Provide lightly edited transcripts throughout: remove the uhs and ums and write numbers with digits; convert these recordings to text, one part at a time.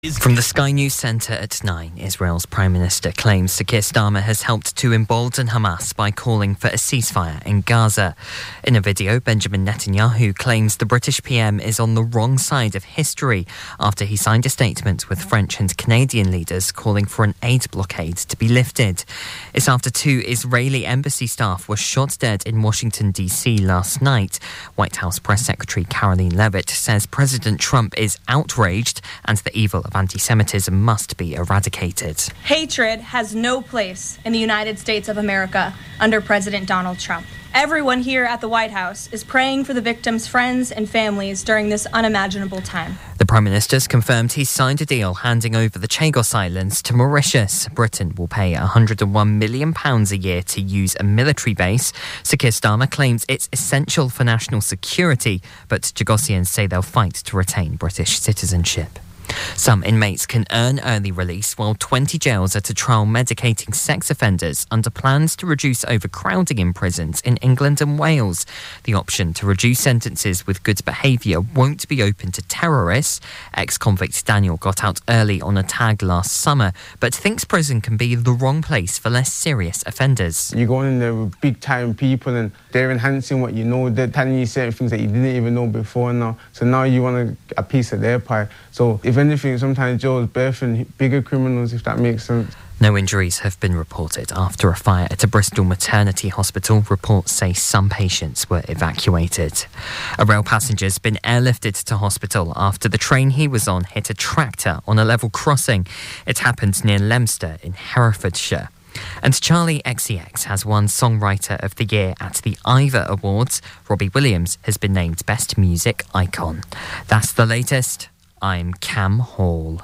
From the Sky News Centre at 9, Israel's Prime Minister claims Sir Keir Starmer has helped to embolden Hamas by calling for a ceasefire in Gaza. In a video, Benjamin Netanyahu claims the British PM is on the wrong side of history after he signed a statement with French and Canadian leaders calling for an aid blockade to be lifted. It's after 2 Israeli embassy staff were shot dead in Washington, D.C. last night. White House Press Secretary Caroline Leavitt says President Trump is outraged and the evil of anti-Semitism must be eradicated. Hatred has no place in the United States of America under President Donald Trump. Everyone here at the White House is praying for the victims' friends and families during this unimaginable time. The Prime Minister's confirmed he's signed a deal handing over the Chagos Islands to Mauritius. Britain will pay £101 million a year to use a military base. Sir Keir Starmer claims it's essential for national security, but Chagossians say they'll fight to retain British citizenship. Some inmates can earn early release while 20 jails are to trial medicating sex offenders under plans to reduce overcrowding in prisons in England and Wales. The option to reduce sentences with good behaviour won't be open to terrorists. Ex-convict Daniel got out early on a tag last summer, but thinks prison can be the wrong place for less serious offenders. You're going in there with big-time people and they're enhancing what you know. They're telling you certain things that you didn't even know before now. So now you want a piece of their pie. So if anything, sometimes jail is birthing bigger criminals, if that makes sense. No injuries have been reported after a fire at a Bristol maternity hospital. Reports say some patients were evacuated. A rail passenger's been airlifted to hospital after the train he was on hit a tractor on a level crossing. It happened near Leominster in Herefordshire. And Charlie XCX has won Songwriter of the Year at the Ivor Awards. Robbie Williams has been named Best Music Icon. That's the latest. I'm Cam Hall.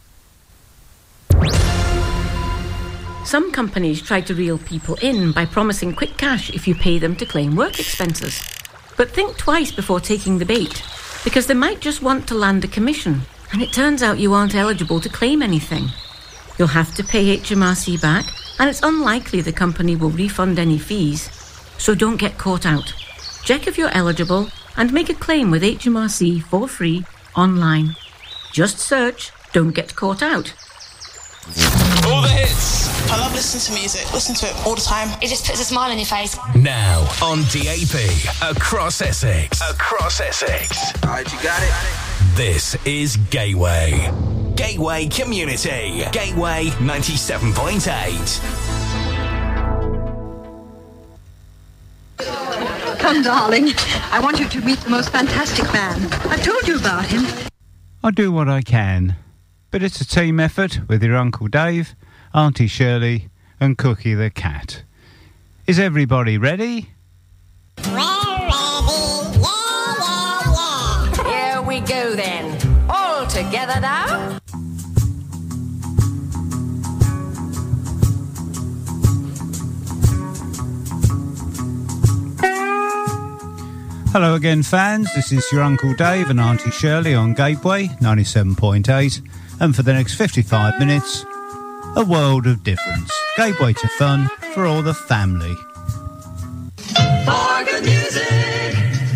Some companies try to reel people in by promising quick cash if you pay them to claim work expenses. But think twice before taking the bait, because they might just want to land a commission, and it turns out you aren't eligible to claim anything. You'll have to pay HMRC back, and it's unlikely the company will refund any fees. So don't get caught out. Check if you're eligible and make a claim with HMRC for free online. Just search Don't Get Caught Out. All the hits. I love listening to music. Listen to it all the time. It just puts a smile on your face. Now on DAB across Essex. Across Essex. Alright, you got it. This is Gateway. Gateway Community. Gateway 97.8. Come, darling. I want you to meet the most fantastic man. I've told you about him. I do what I can, but it's a team effort with your Uncle Dave, Auntie Shirley and Cookie the cat. Is everybody ready? We're ready. Yeah. Here we go then. All together now. Hello again, fans. This is your Uncle Dave and Auntie Shirley on Gateway 97.8. And for the next 55 minutes, a world of difference. Gateway to fun for all the family. For good music,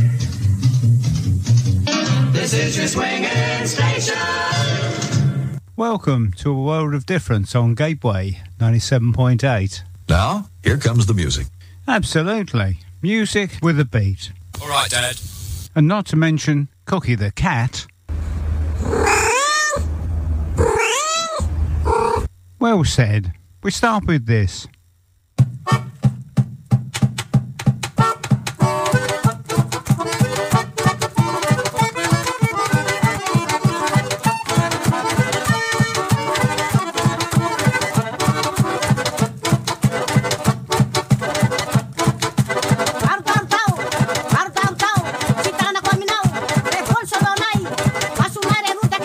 this is your swinging station. Welcome to a world of difference on Gateway 97.8. Now, here comes the music. Absolutely. Music with a beat. All right, Dad. And not to mention Cookie the cat. Well said. We start with this.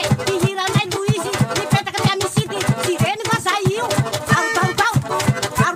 Sirene,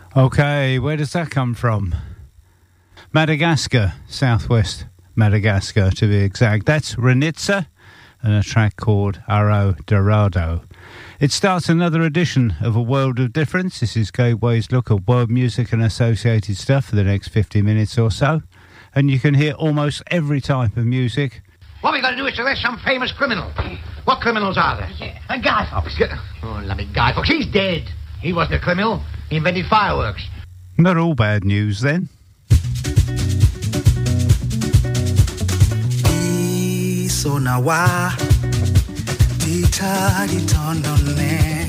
Okay, where does that come from? Madagascar, southwest Madagascar to be exact. That's Renitsa and a track called Aro Dorado. It starts another edition of A World of Difference. This is Gateway's look at world music and associated stuff for the next 50 minutes or so. And you can hear almost every type of music. What we got to do is to arrest some famous criminal. What criminals are there? Guy Fawkes. Oh, lovely Guy Fawkes. He's dead. He wasn't a criminal. He invented fireworks. Not all bad news then. Sonawa Dita Ditondone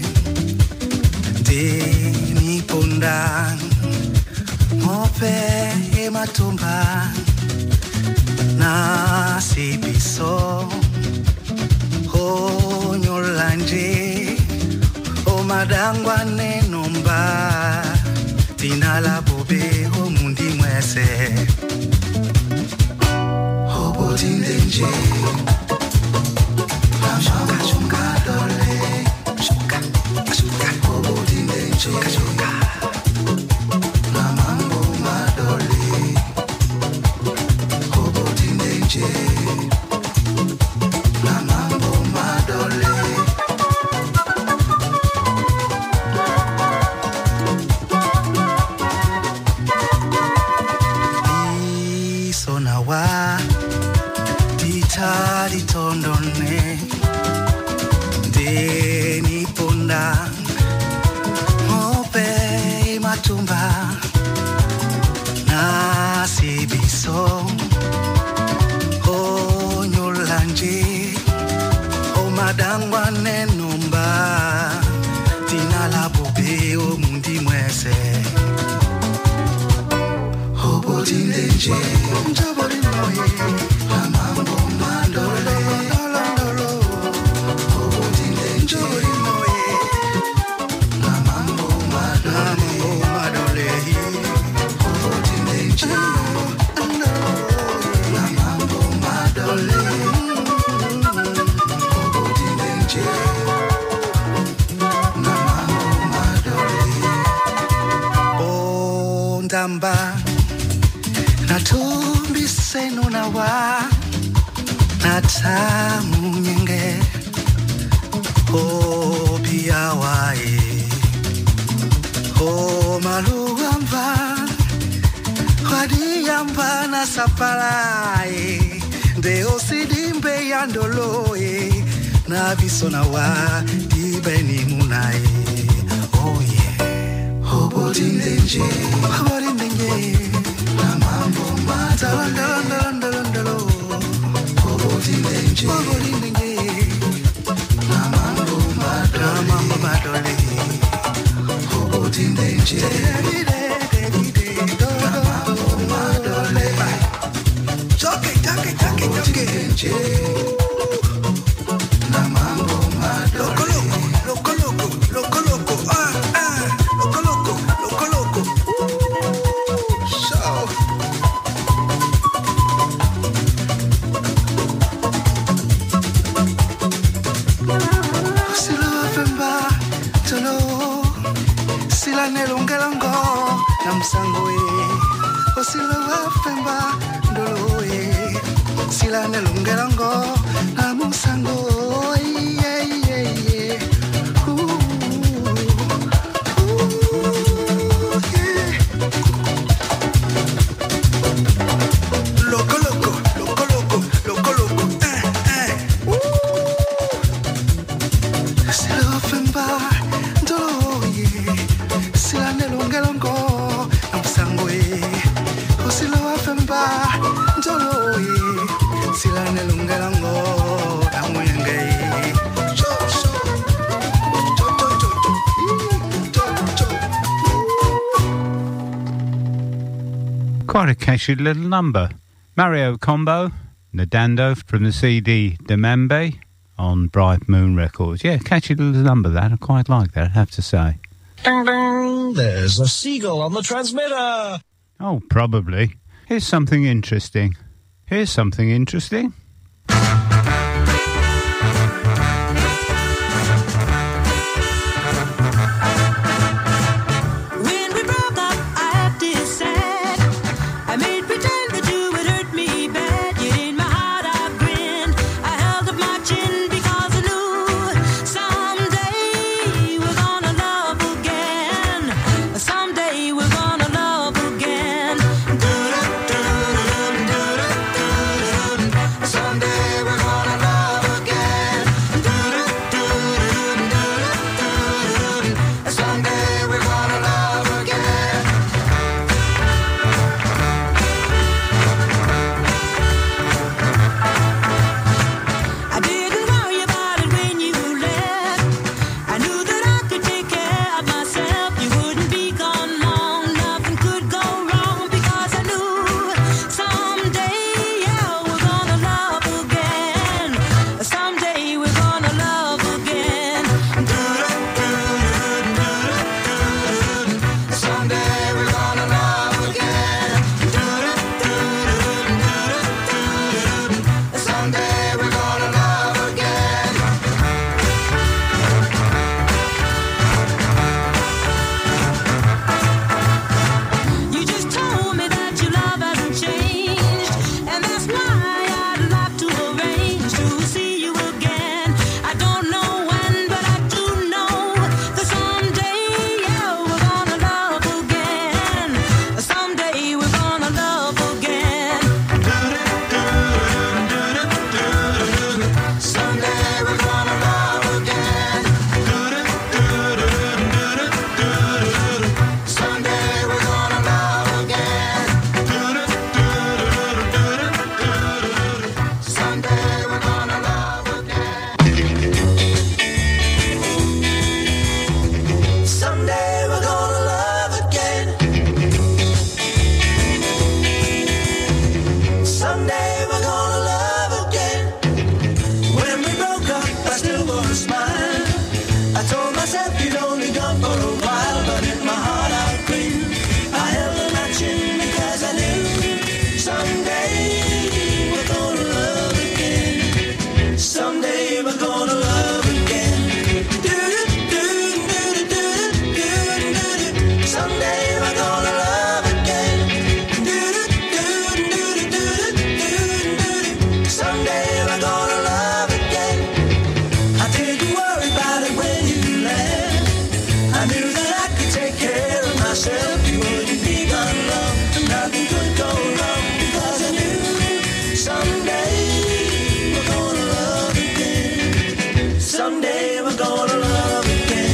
Deni Pondang Mope Ematumba Nasi Piso O Nyolanje O Madangwa Nenomba Tinala Bobe O Mundi Mwese O Tindenje Tondone Deni Punda Mope Matumba Nasi Biso O Nyolanje O Madangwa Nenumba Tinala Bobe O Mundi Mwese O Botindenje Njabori Noye Amambo Mandole Bondamba Natumbi Senu Nawa Natamu Nyenge O Piawae O Maluamba Wadiamba na Saparae Deo Sidimbe Yandoloe Na Bisona wa Dibeni Munae Oh yeah O Botindenje O Botindenje Na Mambo Mata Ndalo O Botindenje O Botindenje Na Mambo Madole O Botindenje Quite a catchy little number. Mario Combo, Nadando from the CD Demambe on Bright Moon Records. Yeah, catchy little number that. I quite like that, I have to say. Ding, ding. There's a seagull on the transmitter. Oh, probably. Here's something interesting. When we broke a smile. I told myself you'd only gone for a while, but in my heart I grieved. I held on my chin because I knew someday we're gonna love again. Someday we're gonna love again. Someday we're gonna love again. Someday we're gonna love again. I didn't worry about it when you left. I knew that I could take care of myself. You wouldn't be gone long, and nothing could go wrong, because I knew someday we're gonna love again. Someday we're gonna love again.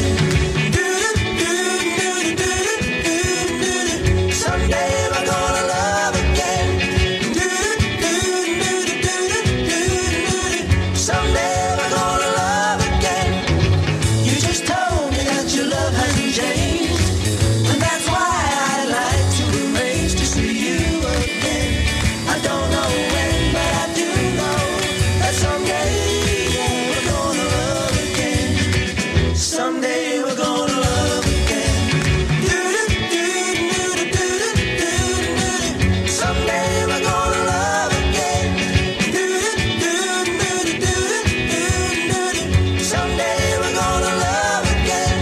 Someday we're gonna love again. Someday we're gonna love again. You just told me that your love hasn't changed, and that's why I'd like to arrange to see you again. I don't know when, but I do know that someday we're gonna love again. Someday we're gonna love again. Someday we're gonna love again. Someday we're gonna love again.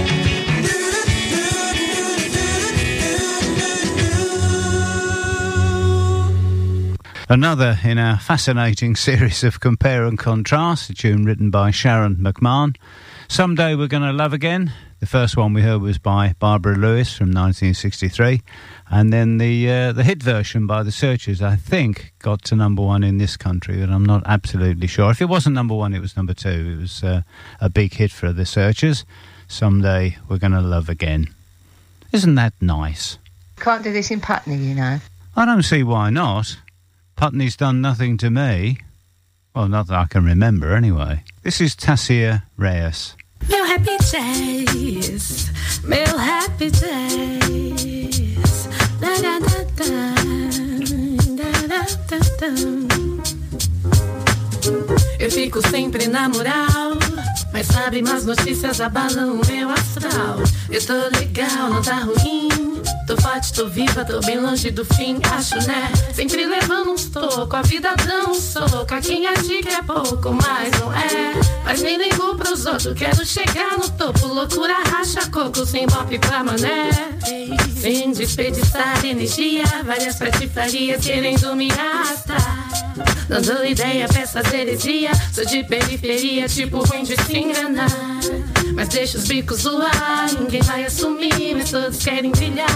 Another in our fascinating series of Compare and Contrast, a tune written by Sharon McMahon. Someday We're Gonna Love Again. The first one we heard was by Barbara Lewis from 1963, and then the hit version by The Searchers, I think, got to number one in this country, but I'm not absolutely sure. If it wasn't number one, it was number two. It was a big hit for The Searchers. Someday We're Gonna Love Again. Isn't that nice? Can't do this in Putney, you know. I don't see why not. Putney's done nothing to me. Well, not that I can remember, anyway. This is Tassia Reyes. Meu happy days, meu happy days. Da da da da, da da da da. Eu fico sempre na moral, mas sabe, más notícias abalam o meu astral. Eu tô legal, não tá ruim. Tô forte, tô viva, tô bem longe do fim, acho, né? Sempre levando uns tocos, a vida dando um soco. A quem acha que é pouco, mas não é. Mas nem ligo pros outros, quero chegar no topo. Loucura racha coco, sem bop pra mané. Sem desperdiçar energia, várias patifarias querendo me arrastar. Dando ideia, peças heresia. Sou de periferia, tipo ruim de se enganar. Mas deixa os bicos zoar, ninguém vai assumir, mas todos querem brilhar.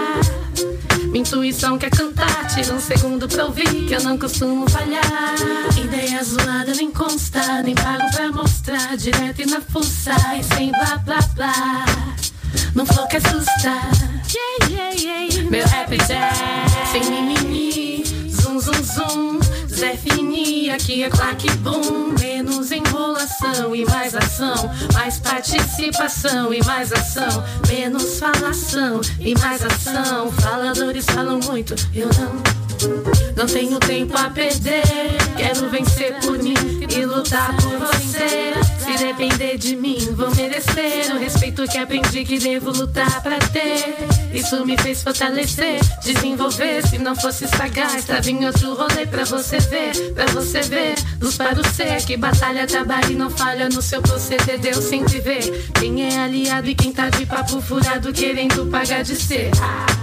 Minha intuição quer cantar, tira um segundo pra ouvir, que eu não costumo falhar. Ideia zoada nem consta, nem pago pra mostrar, direto e na fuça, e sem blá blá blá. Não flow que assusta, meu happy jazz, sem mimimi, zum zum zum. Zé Fini, aqui é claque boom. Menos enrolação e mais ação, mais participação e mais ação, menos falação e mais ação. Faladores falam muito, eu não tenho tempo a perder. Quero vencer por mim e lutar por você. Se depender de mim, vou merecer o respeito que aprendi que devo lutar pra ter. Isso me fez fortalecer, desenvolver. Se não fosse sagaz, tava em outro rolê pra você ver, pra você ver. Luz para o ser, que batalha, trabalha e não falha no seu proceder. Deus sempre vê quem é aliado e quem tá de papo furado, querendo pagar de ser.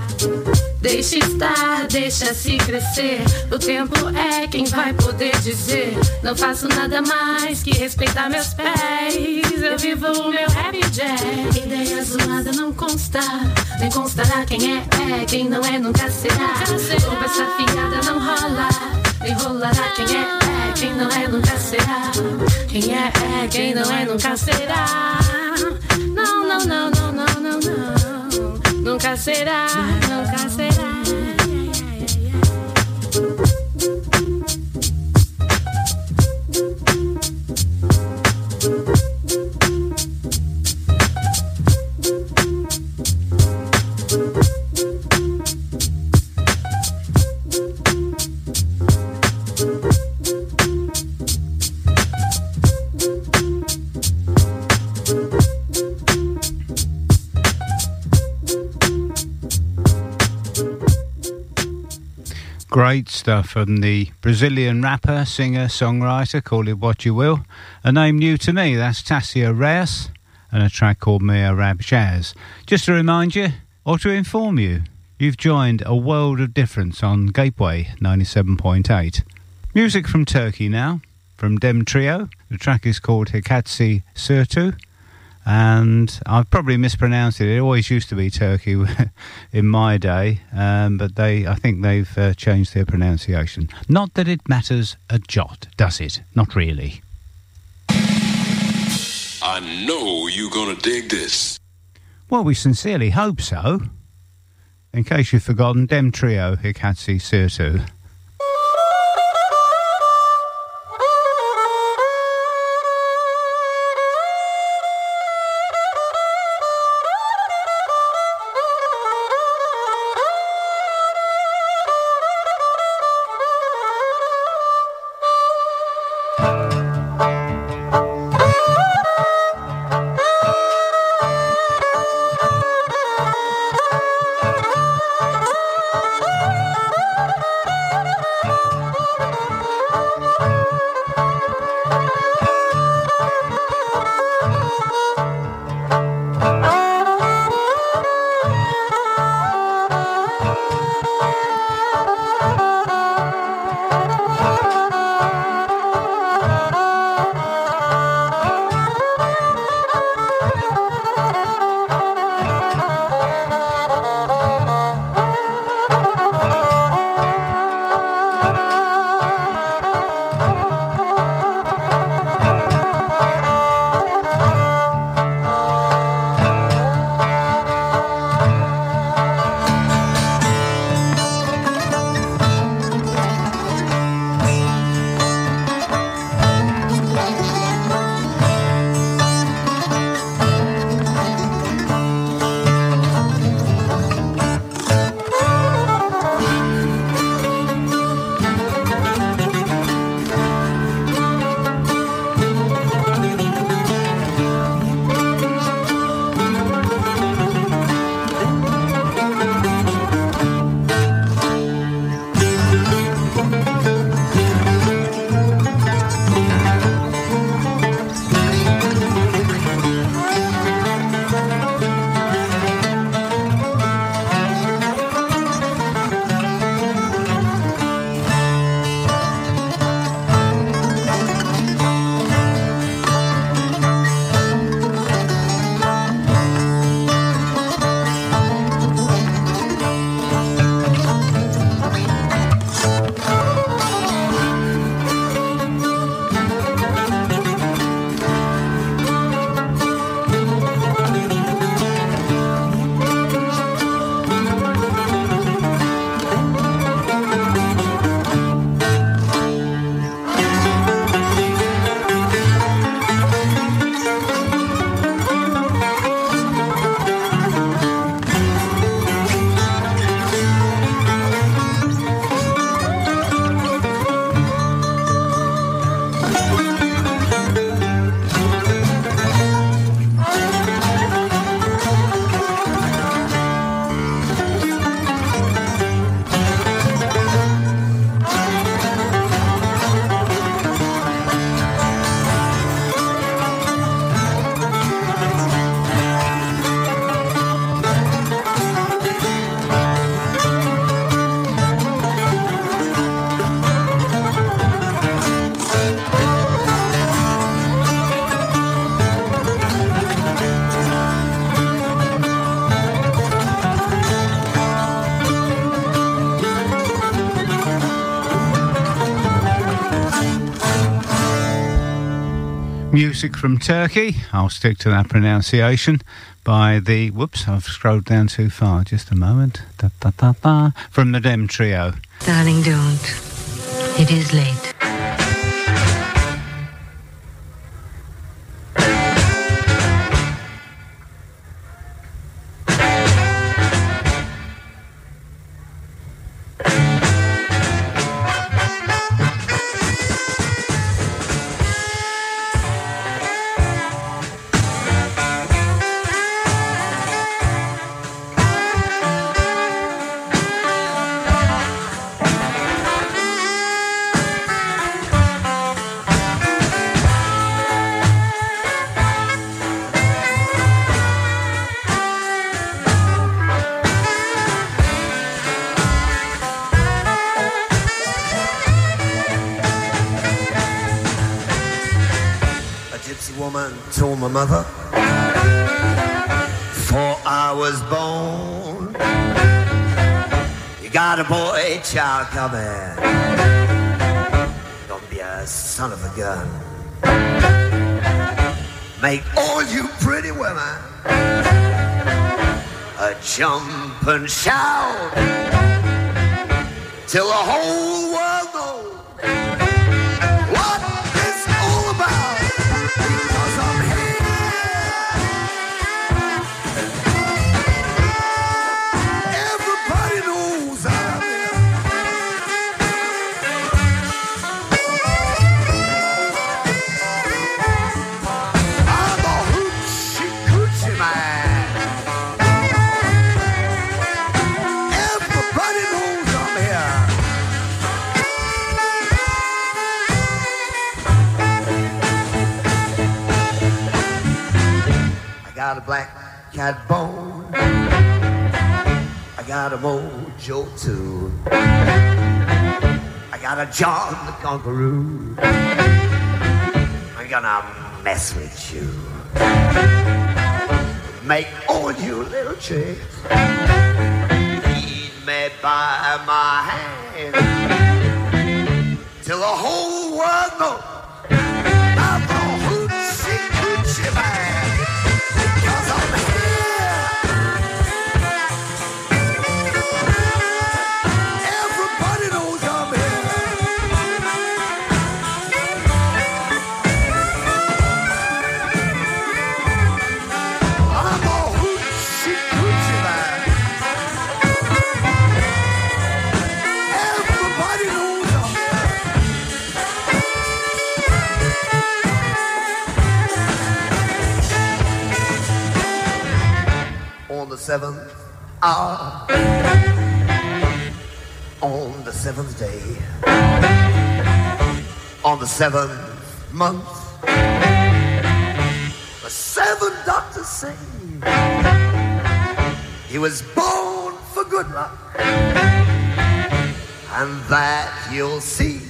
Deixa estar, deixa-se crescer. O tempo é quem vai poder dizer. Não faço nada mais que respeitar meus pés. Eu vivo o meu happy jazz. Ideia zoada não consta, nem constará quem é, quem não é nunca será. Conversa fiada não rola, nem rolará quem é, quem não é nunca será. Quem é, quem não é nunca será. Não, não, não, não, não, não, não. Nunca será, nunca será. Great stuff from the Brazilian rapper, singer, songwriter, call it what you will. A name new to me, that's Tasia Reyes, and a track called Me Arab Jazz. Just to remind you, or to inform you, you've joined A World of Difference on Gateway 97.8. Music from Turkey now, from Dem Trio. The track is called Hikatsi Sirtu, and I've probably mispronounced it. It always used to be Turkey in my day, but I think they've changed their pronunciation. Not that it matters a jot, does it? Not really. I know you're gonna dig this. Well, we sincerely hope so. In case you've forgotten, Dem Trio, Hikatsi Sirtu. Music from Turkey, I'll stick to that pronunciation, by the... Whoops, I've scrolled down too far, just a moment. Da, da, da, da, from the Dem Trio. Darling, don't. It is late. my mother, for I was born. You got a boy child coming, gonna be a son of a gun. Make all you pretty women a jump and shout till the whole world knows what it's all about. Because I'm here, everybody knows I'm here. I'm a hoochie coochie man. Everybody knows I'm here. I got a black cat bone. I got a mojo too. I got a John the Conqueror. I'm gonna mess with you. Make all you little chicks lead me by my hand till the whole world knows I'm a hoochie coochie man. Because I'm here, everybody knows I'm here. I'm a hoochie coochie man. Everybody knows I'm here. On the 7th hour, on the 7th day, on the 7th month, the 7 doctors say he was born for good luck, and that you'll see.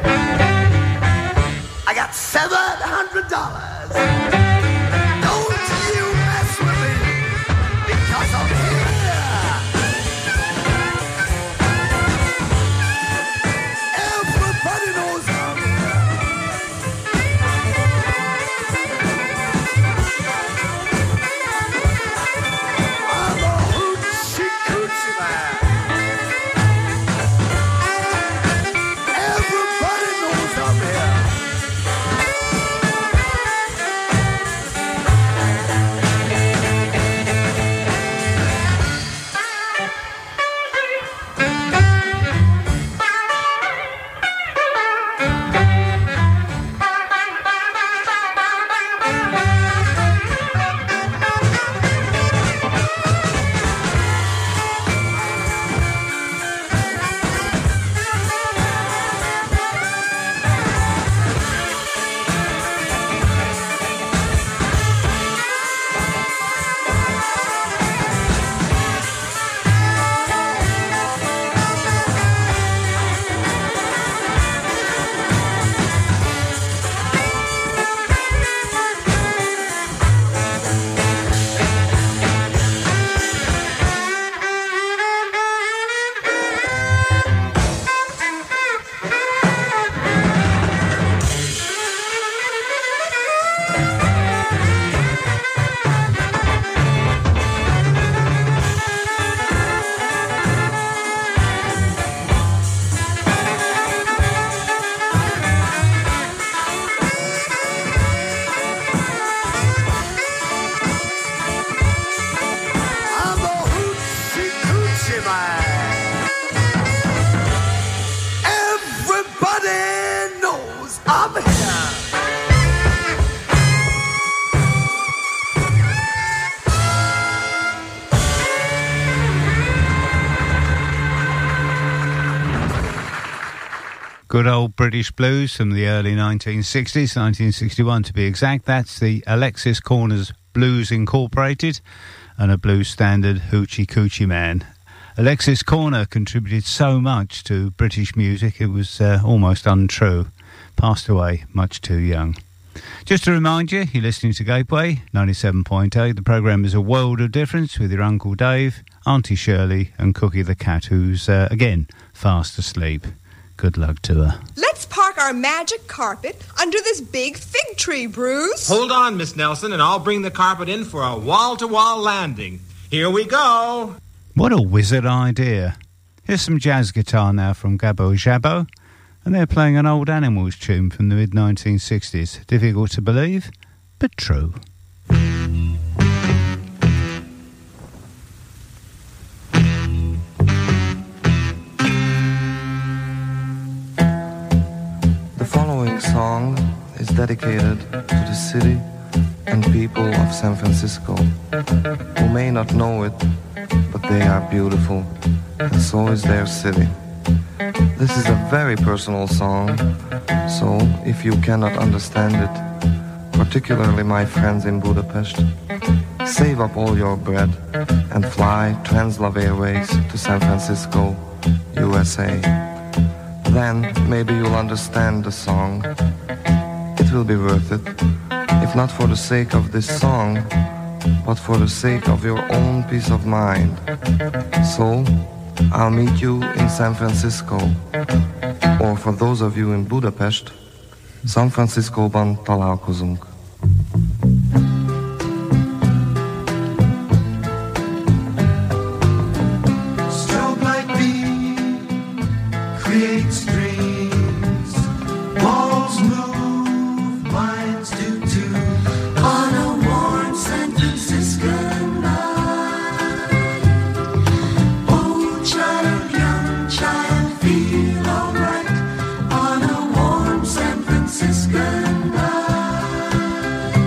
I got $700. Don't you mess with me, because I'm here. Everybody knows I'm here. I'm a hoochie coochie man. Everybody knows I'm here. Good old British blues from the early 1960s, 1961 to be exact. That's the Alexis Corner's Blues Incorporated and a blues standard, Hoochie Coochie Man. Alexis Corner contributed so much to British music, it was almost untrue. Passed away much too young. Just to remind you, you're listening to Gateway 97.8. The programme is A World of Difference with your Uncle Dave, Auntie Shirley and Cookie the cat, who's, again, fast asleep. Good luck to her. Let's park our magic carpet under this big fig tree, Bruce. Hold on, Miss Nelson, and I'll bring the carpet in for a wall-to-wall landing. Here we go. What a wizard idea. Here's some jazz guitar now from Gabo Jabo, and they're playing an old Animals tune from the mid-1960s. Difficult to believe, but true. The following song is dedicated to the city and people of San Francisco, who may not know it, but they are beautiful, and so is their city. This is a very personal song, so if you cannot understand it, particularly my friends in Budapest, save up all your bread and fly Translove Airways to San Francisco, USA. Then maybe you'll understand the song. It will be worth it, if not for the sake of this song, but for the sake of your own peace of mind. So, I'll meet you in San Francisco, or for those of you in Budapest, San Francisco-ban találkozunk. Strobe like beam creates dreams. Walls move, minds do too. On a warm San Francisco night, old child, young child, feel alright. On a warm San Francisco night,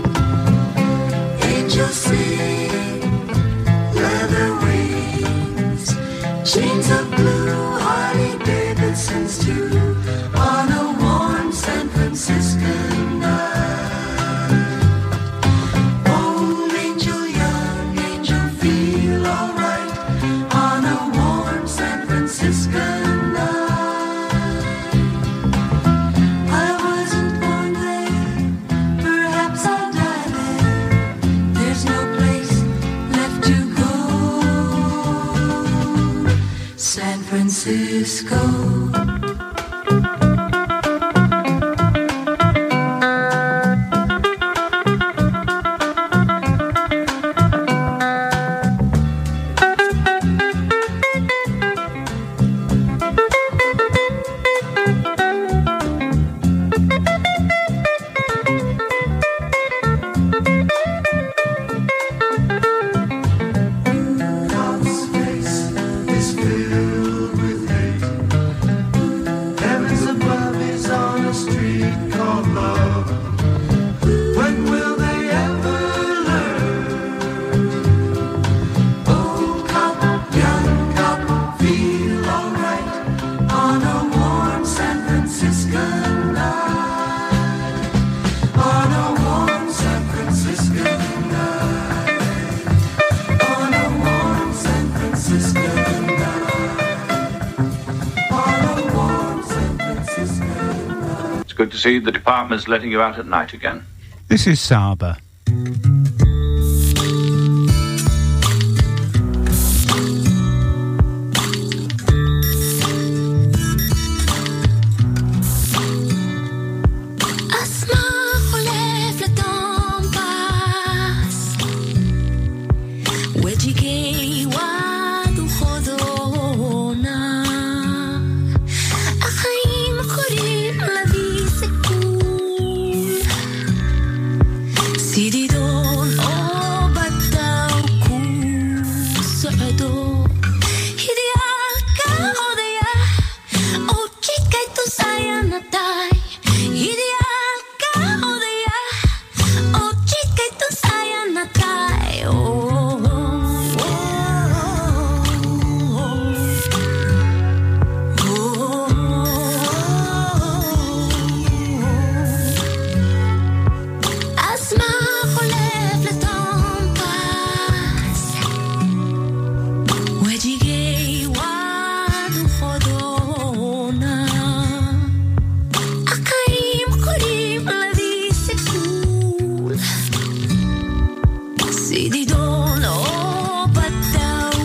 angels sing, leather wings, chains of blue, Harley Davidsons too. On a warm San Francisco night, old angel, young angel, feel alright. On a warm San Francisco night, I wasn't born there, perhaps I'll die there. There's no place left to go. San Francisco. God's face is filled with hate. Heavens above is on a street called love. When will they ever learn? Old cop, young cop, feel alright. On a warm San Francisco night. On a warm San Francisco night. On a warm San Francisco night. On a warm San Francisco night. It's good to see the department's letting you out at night again. This is Saba. أسمع خلاف le temps passe وجهي وعد خذونا החיים קוראים להביא סיכוי סידידון או בתאו סועדו הידיעה כהודיה או צ'יקייטו סיינתאי הידיעה כהודיה או צ'יקייטו סיינתאי הזמן חולף לטום פס וג'יגי וואד וחודונה החיים קוראים להביא سيدي دون بدأوا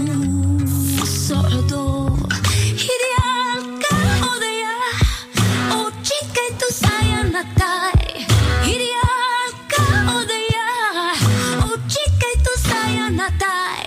صعدوا هيريالكا أوديا أو chica tu sayanatai هيريالكا أوديا أو chica tu sayanatai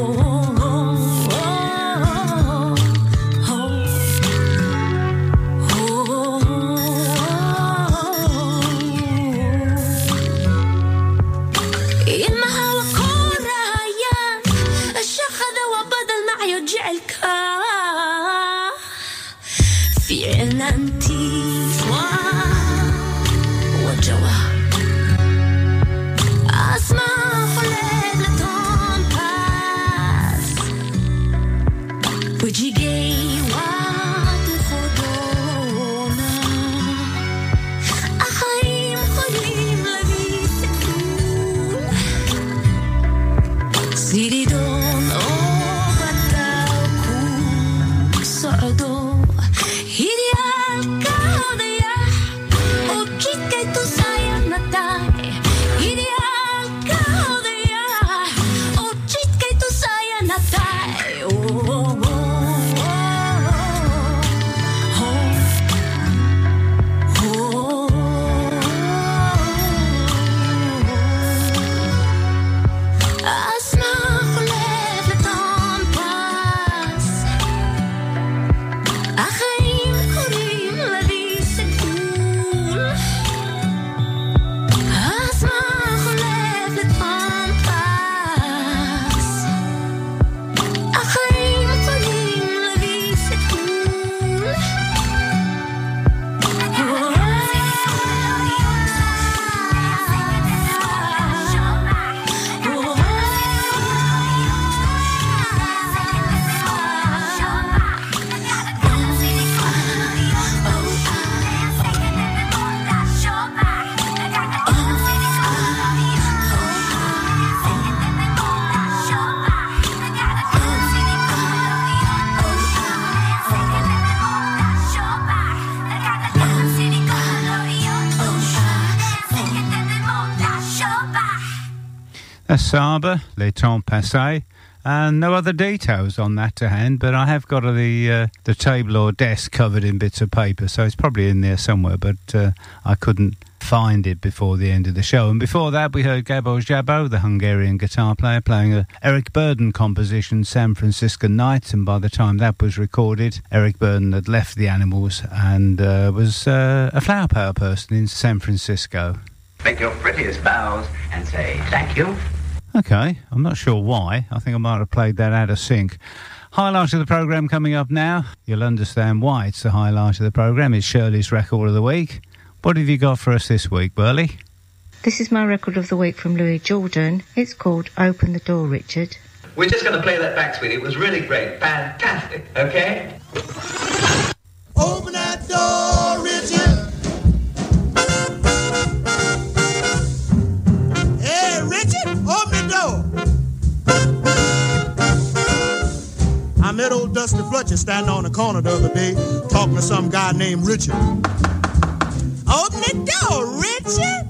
Saba, Le Temps Passé, and no other details on that to hand, but I have got the table or desk covered in bits of paper, so it's probably in there somewhere, but I couldn't find it before the end of the show. And before that, we heard Gabo Jabo, the Hungarian guitar player, playing a Eric Burden composition, San Francisco Nights, and by the time that was recorded, Eric Burden had left the Animals and was a flower power person in San Francisco. Make your prettiest bows and say thank you. Okay, I'm not sure why. I think I might have played that out of sync. Highlight of the programme coming up now. You'll understand why it's the highlight of the programme. It's Shirley's Record of the Week. What have you got for us this week, Burley? This is my Record of the Week from Louis Jordan. It's called Open the Door, Richard. We're just going to play that back, sweetie. It was really great. Fantastic, okay? Open that door, Richard. Hey, Richard, open the door. I met old Dusty Fletcher standing on the corner the other day talking to some guy named Richard. Open the door, Richard.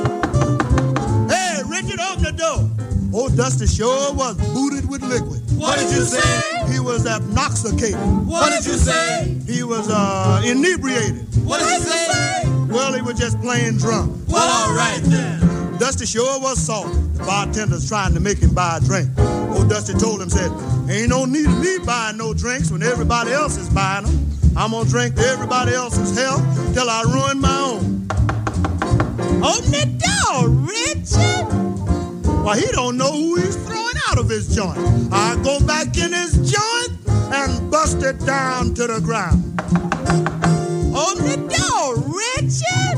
Hey, Richard, open the door. Old Dusty sure was booted with liquid. What did you say? He was intoxicated. What did you say? He was inebriated. What did you say? Well, he was just plain drunk. Well, all right then. Dusty sure was salty. The bartender's trying to make him buy a drink. Old Dusty told him, said, ain't no need of me buying no drinks when everybody else is buying them. I'm gonna drink to everybody else's health till I ruin my own. Open the door, Richard. Why, he don't know who he's throwing out of his joint. I go back in his joint and bust it down to the ground. Open the door, Richard.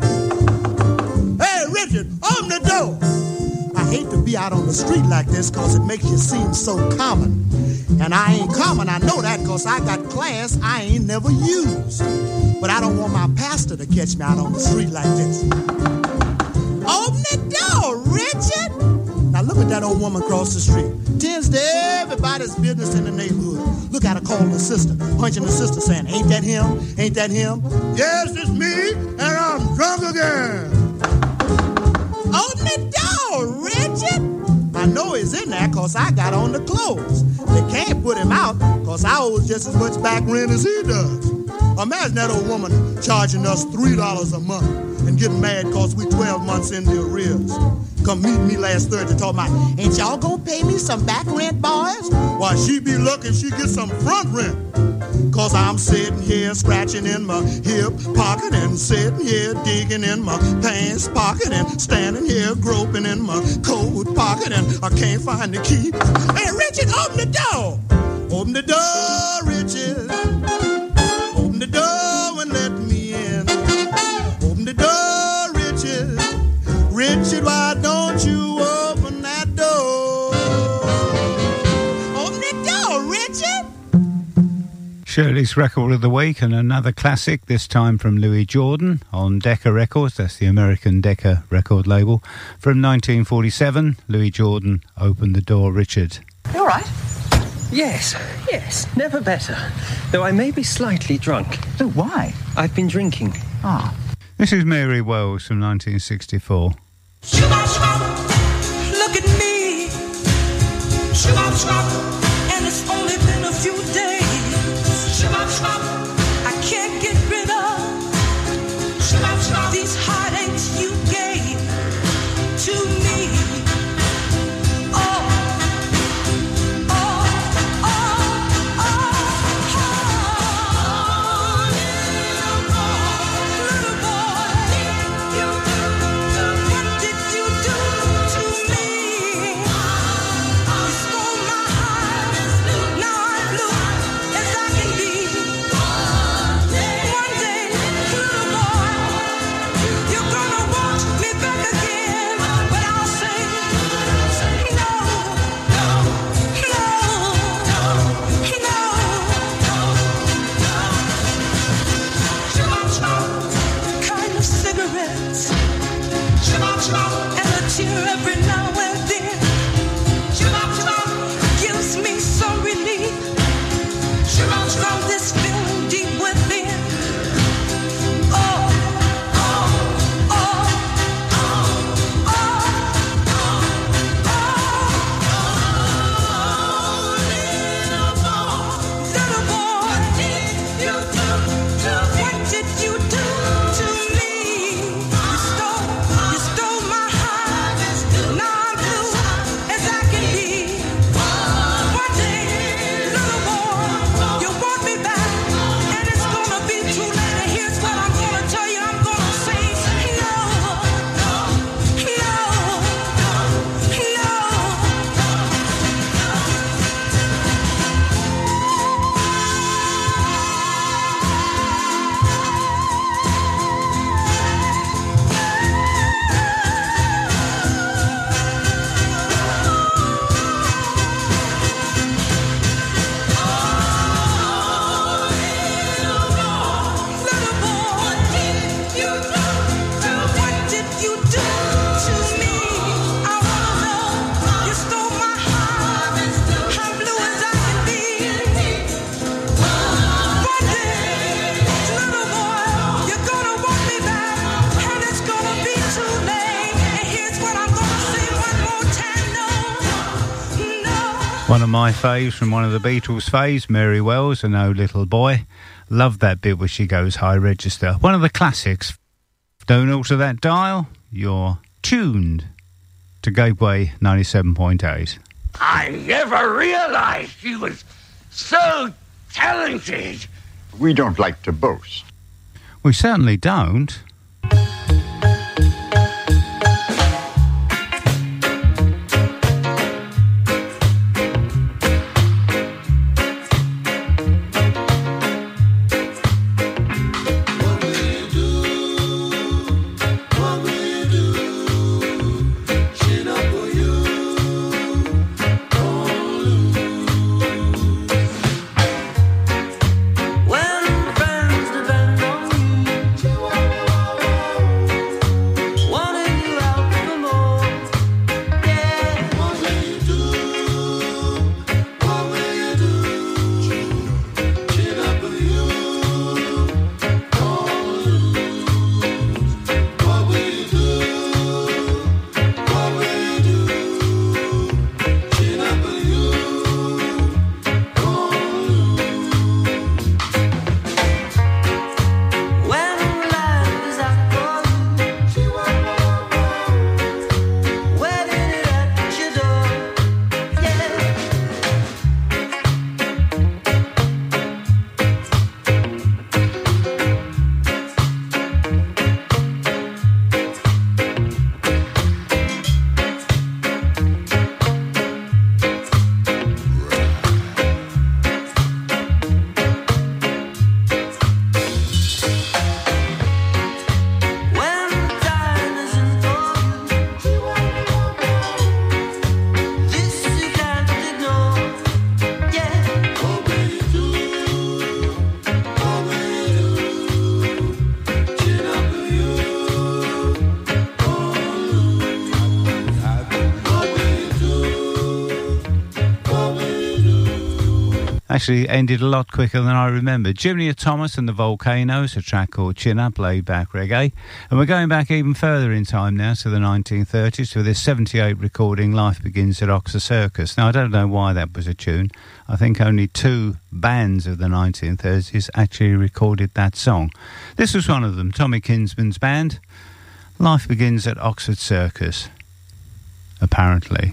Hey, Richard, open the door. I hate to be out on the street like this because it makes you seem so common. And I ain't common, I know that, because I got class I ain't never used. But I don't want my pastor to catch me out on the street like this. Open the door, Richard. Now look at that old woman across the street. Tends to everybody's business in the neighborhood. Look at her calling her sister, punching her sister, saying, ain't that him? Ain't that him? Yes, it's me, and I'm drunk again. Open the door, Richard. know he's in there cause I got on the clothes. They can't put him out cause I owe just as much back rent as he does. Imagine that old woman charging us $3 a month and getting mad cause we 12 months in the arrears. Come meet me last Thursday talking about, ain't y'all gonna pay me some back rent, boys? Why, she be lucky if she gets some front rent. Cause I'm sitting here scratching in my hip pocket and sitting here digging in my pants pocket and standing here groping in my coat pocket and I can't find the key. Hey, Richard, open the door! Open the door, Richard. Open the door and let me in. Open the door, Richard. Richard, why don't you open that door? Open the door, Richard. Shirley's Record of the Week, and another classic, this time from Louis Jordan on Decca Records. That's the American Decca record label. From 1947, Louis Jordan, Open the Door, Richard. You all right? Yes, never better. Though I may be slightly drunk. Oh, why? I've been drinking. Ah. This is Mary Wells from 1964. Look at me. And it's only been a few days. I can't get rid of these heartaches you gave to me. Every now and then gives me some relief from this feeling deep within. Little boy, what did you do to me? You stole my heart. Now I'm blue as I can be. One day, little boy, you want me back, and it's gonna be too late. And here's what I'm gonna tell you. I'm gonna say no, no, no, no. One of my faves from one of the Beatles faves, Mary Wells, and Oh Little Boy. Love that bit where she goes high register. One of the classics. Don't alter that dial. You're tuned to Gateway 97.8. I never realized she was so talented. We don't like to boast. We certainly don't. When friends depend on you, Actually ended a lot quicker than I remembered. Junior Thomas and the Volcanoes, a track called Chin Up, laid back reggae. And we're going back even further in time now to the 1930s with this 78 recording, Life Begins at Oxford Circus. Now, I don't know why that was a tune. I think only 2 bands of the 1930s actually recorded that song. This was one of them, Tommy Kinsman's band. Life Begins at Oxford Circus, apparently.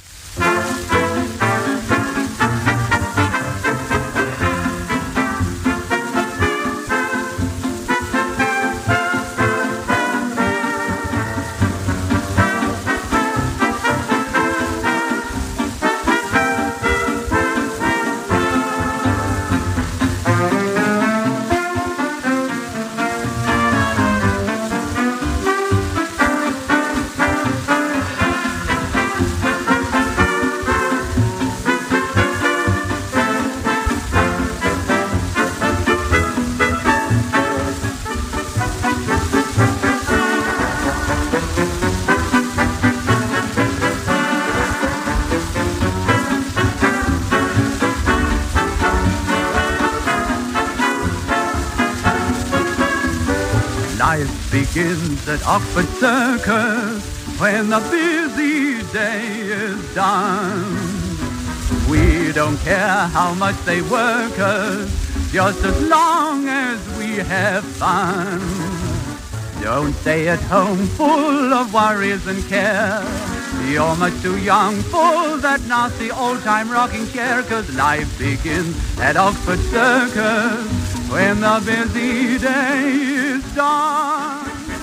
Begins at Oxford Circus when the busy day is done. We don't care how much they work us, just as long as we have fun. Don't stay at home full of worries and care. You're much too young for that nasty old-time rocking chair, 'cause life begins at Oxford Circus when the busy day is done.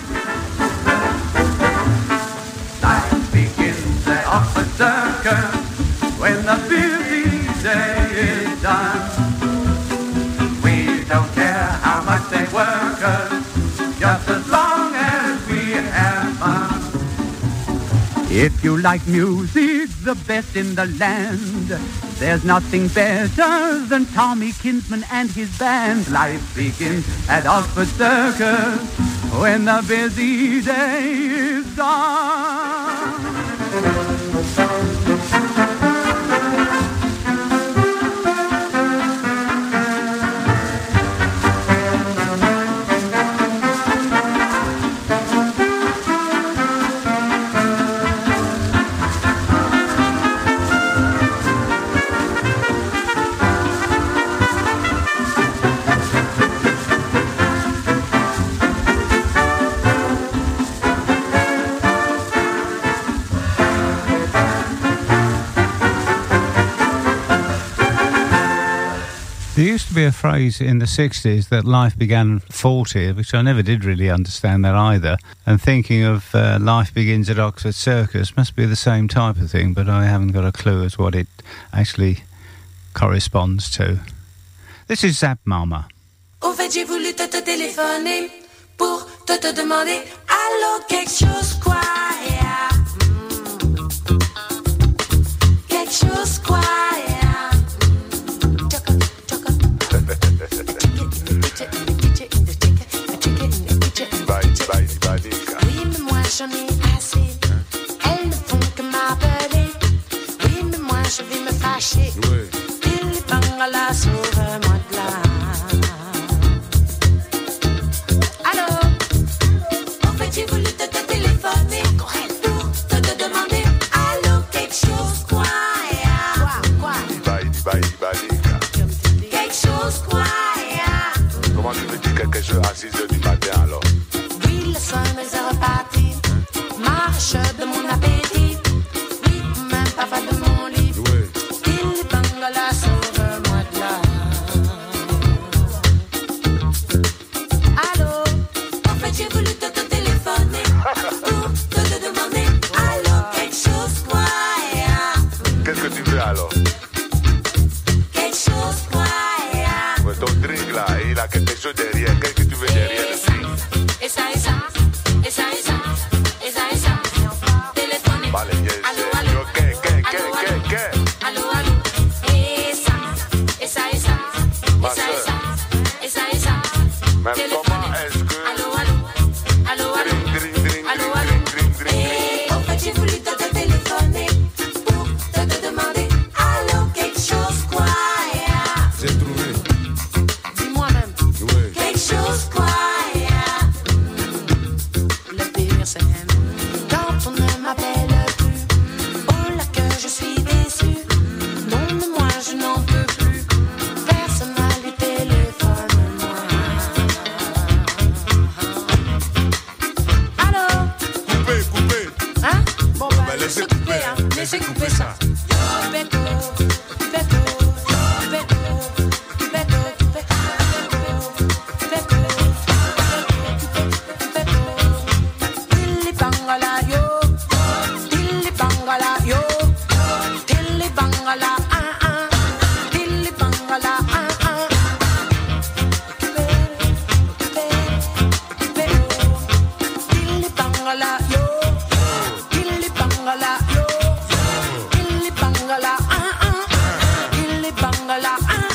Life begins at Oxford Circus when the busy day is done. We don't care how much they work us, just as long as we have fun. If you like music, the best in the land, there's nothing better than Tommy Kinsman and his band. Life begins at Oxford Circus when the busy day is done. There used to be a phrase in the 60s that life began at 40, which I never did really understand that either. And thinking of life begins at Oxford Circus must be the same type of thing, but I haven't got a clue as what it actually corresponds to. This is Zap Mama. Au fait, j'ai voulu te téléphoner pour te demander allô, quelque chose quoi, yeah. Quelque chose quoi, yeah. Oui, mais moi j'en ai assez. Elles ne font que m'appeler. Oui, mais moi je vais me fâcher. Il bangala, sauve-moi de là. Allô? En fait, j'ai voulu te téléphoner pour te demander allô, quelque chose quoi, yeah. Quoi? Quelque chose quoi, yeah. Comment tu me dis quelque chose à 6h du matin alors? Oui, le somme est reparti. Marche de mon appétit. Oui, même papa de mon lit. Il bangala, sauve-moi de là. Allô? En fait, j'ai voulu te téléphoner pour te demander allô, quelque chose quoi, yeah. Qu'est-ce que tu veux alors? Quelque chose quoi, yeah. Ouais, ton drink là, il a quelque chose derrière. Qu'est-ce que tu veux derrière le drink? Et ça, téléphone. Vale, yes, Allô, yes. allô. Yo, ¿qué? Allô, allô. Et ça. Ma soeur. Mais comment est-ce que... Allô, allô. Et en fait, j'ai voulu te téléphoner pour te demander allô, quelque chose quoi, yeah. couper, laissez couper ça. Beto, Beto, Beto, Beto, Beto, Tilly bangala yo, Tilly bangala yo, Tilly bangala Tilly bangala Tilly bangala yo, Tilly bangala yo, Tilly bangala Tilly bangala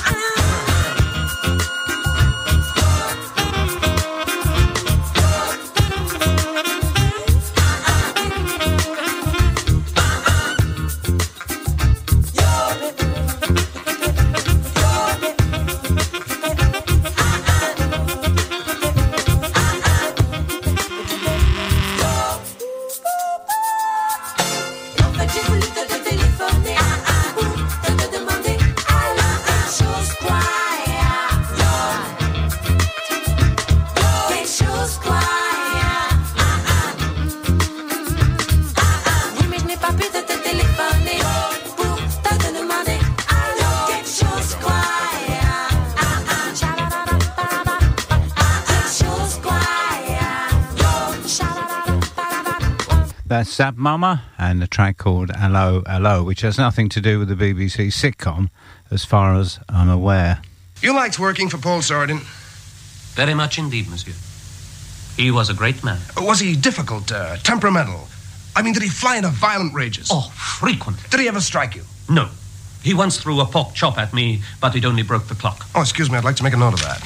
That's Zap Mama and a track called Hello, Hello, which has nothing to do with the BBC sitcom, as far as I'm aware. You liked working for Paul Sardin? Very much indeed, monsieur. He was a great man. Was he difficult, temperamental? I mean, did he fly into violent rages? Oh, frequently. Did he ever strike you? No. He once threw a pork chop at me, but it only broke the clock. Oh, excuse me, I'd like to make a note of that.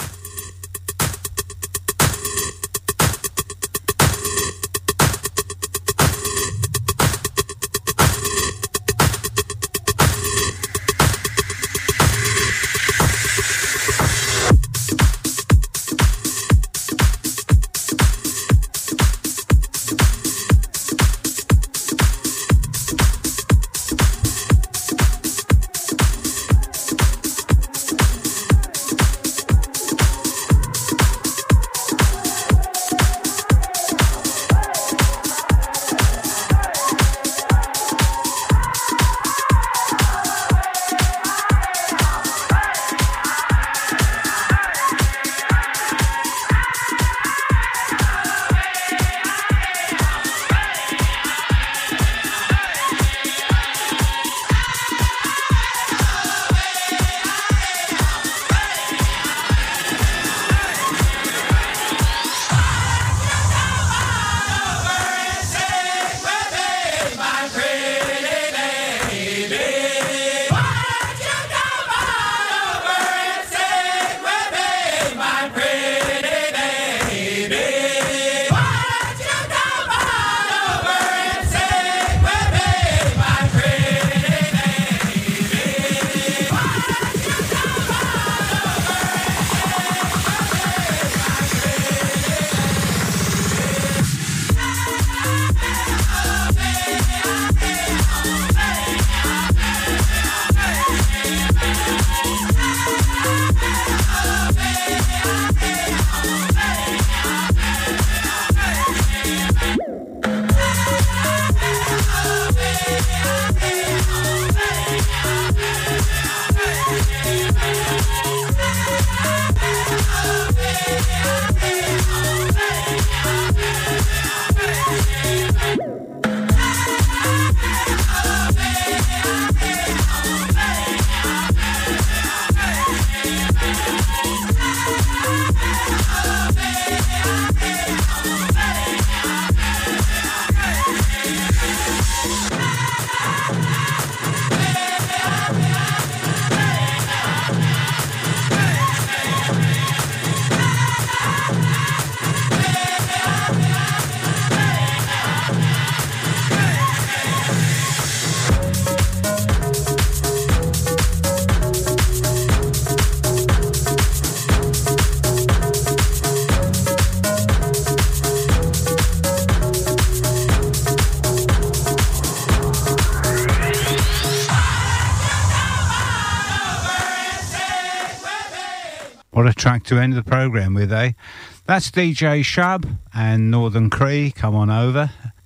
What a track to end the programme with, eh? That's DJ Shub and Northern Cree, Come On Over.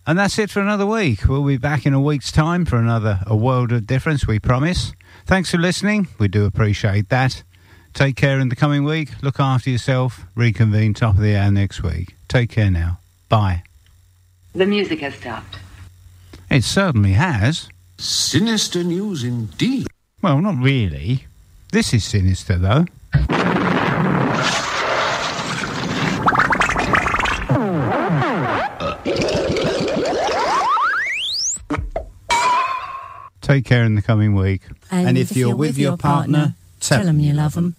And that's it for another week. We'll be back in a week's time for another A World of Difference, we promise. Thanks for listening. We do appreciate that. Take care in the coming week. Look after yourself. Reconvene top of the hour next week. Take care now. Bye. The music has stopped. It certainly has. Sinister news indeed. Well, not really. This is sinister, though. Take care in the coming week. And if you're with your partner, tell them you love them.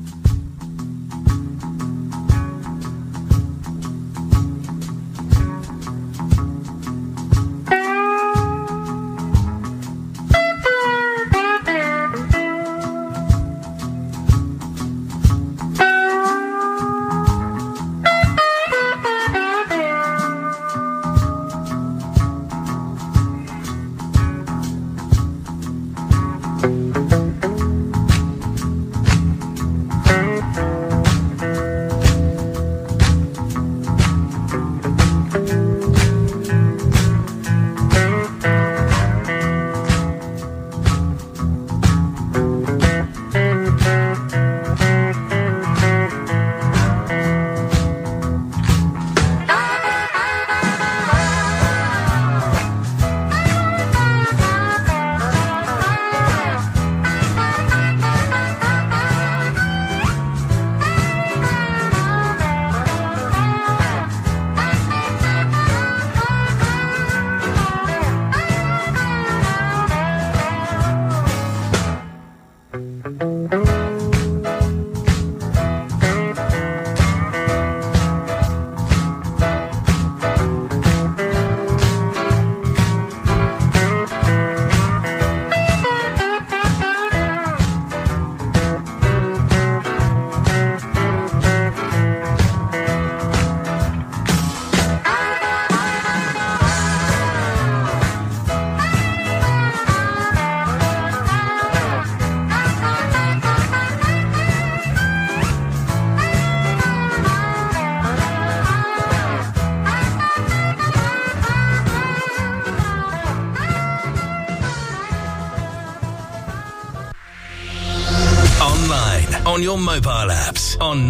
On your mobile apps on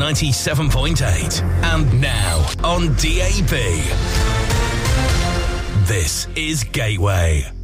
97.8 and now on DAB. This is Gateway.